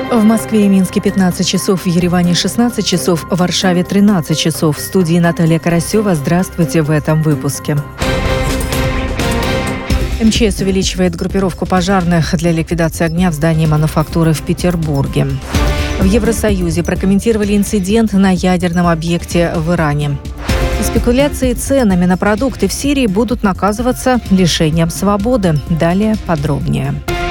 В Москве и Минске 15 часов, в Ереване 16 часов, в Варшаве 13 часов. В студии Наталья Карасева. Здравствуйте в этом выпуске. МЧС увеличивает группировку пожарных для ликвидации огня в здании мануфактуры в Петербурге. В Евросоюзе прокомментировали инцидент на ядерном объекте в Иране. И спекуляции ценами на продукты в Сирии будут наказываться лишением свободы. Далее подробнее.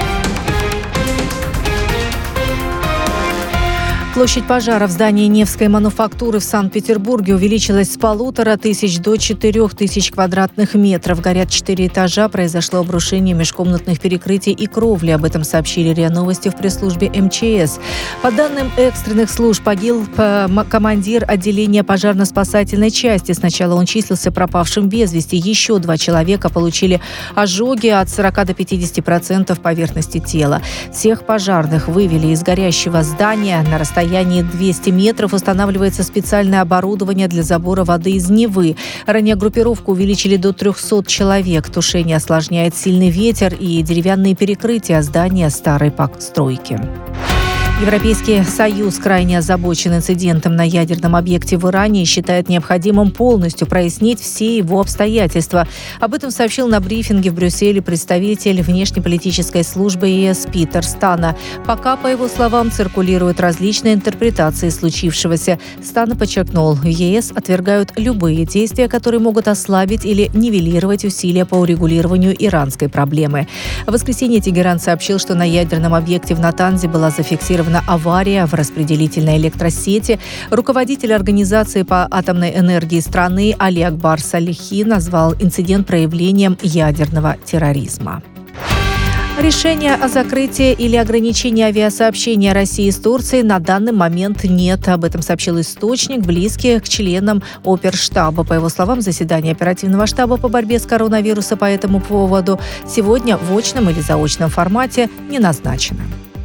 Площадь пожара в здании Невской мануфактуры в Санкт-Петербурге увеличилась с 1500 до 4000 квадратных метров. Горят 4 этажа. Произошло обрушение межкомнатных перекрытий и кровли. Об этом сообщили РИА Новости в пресс-службе МЧС. По данным экстренных служб, погиб командир отделения пожарно-спасательной части. Сначала он числился пропавшим без вести. Еще 2 человека получили ожоги от 40 до 50% поверхности тела. Всех пожарных вывели из горящего здания. На расстоянии 200 метров устанавливается специальное оборудование для забора воды из Невы. Ранее группировку увеличили до 300 человек. Тушение осложняет сильный ветер и деревянные перекрытия здания старой постройки. Европейский Союз крайне озабочен инцидентом на ядерном объекте в Иране и считает необходимым полностью прояснить все его обстоятельства. Об этом сообщил на брифинге в Брюсселе представитель внешнеполитической службы ЕС Питер Стана. Пока, по его словам, циркулируют различные интерпретации случившегося. Стана подчеркнул, в ЕС отвергают любые действия, которые могут ослабить или нивелировать усилия по урегулированию иранской проблемы. В воскресенье Тегеран сообщил, что на ядерном объекте в Натанзе была зафиксирована авария в распределительной электросети. Руководитель организации по атомной энергии страны Али Акбар Салихи назвал инцидент проявлением ядерного терроризма. Решения о закрытии или ограничении авиасообщения России с Турцией на данный момент нет. Об этом сообщил источник, близкий к членам Оперштаба. По его словам, заседание оперативного штаба по борьбе с коронавирусом по этому поводу сегодня в очном или заочном формате не назначено.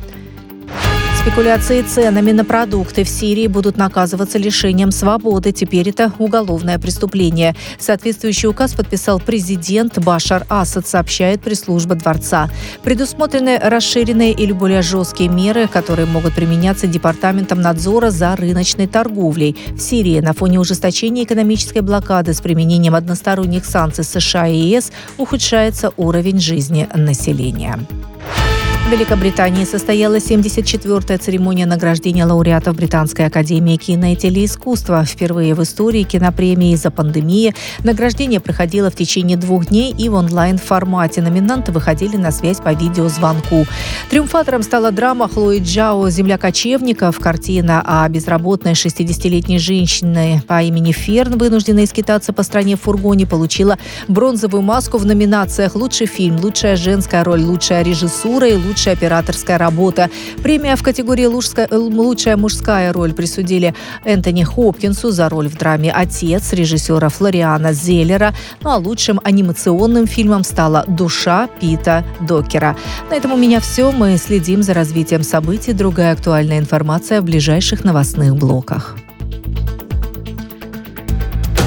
Спекуляции ценами на продукты в Сирии будут наказываться лишением свободы. Теперь это уголовное преступление. Соответствующий указ подписал президент Башар Асад, сообщает пресс-служба дворца. Предусмотрены расширенные или более жесткие меры, которые могут применяться Департаментом надзора за рыночной торговлей. В Сирии на фоне ужесточения экономической блокады с применением односторонних санкций США и ЕС ухудшается уровень жизни населения. В Великобритании состоялась 74-я церемония награждения лауреатов Британской академии кино и телеискусства. Впервые в истории кинопремии из-за пандемии награждение проходило в течение 2 дней и в онлайн-формате. Номинанты выходили на связь по видеозвонку. Триумфатором стала драма Хлои Джао «Земля кочевников». Картина о безработной 60-летней женщине по имени Ферн, вынужденной скитаться по стране в фургоне, получила бронзовую маску в номинациях «Лучший фильм», «Лучшая женская роль», «Лучшая режиссура» и «Лучшая операторская работа». Премия в категории «Лучшая мужская роль» присудили Энтони Хопкинсу за роль в драме «Отец» режиссера Флориана Зеллера. Ну а лучшим анимационным фильмом стала «Душа» Пита Докера. На этом у меня все. Мы следим за развитием событий. Другая актуальная информация в ближайших новостных блоках.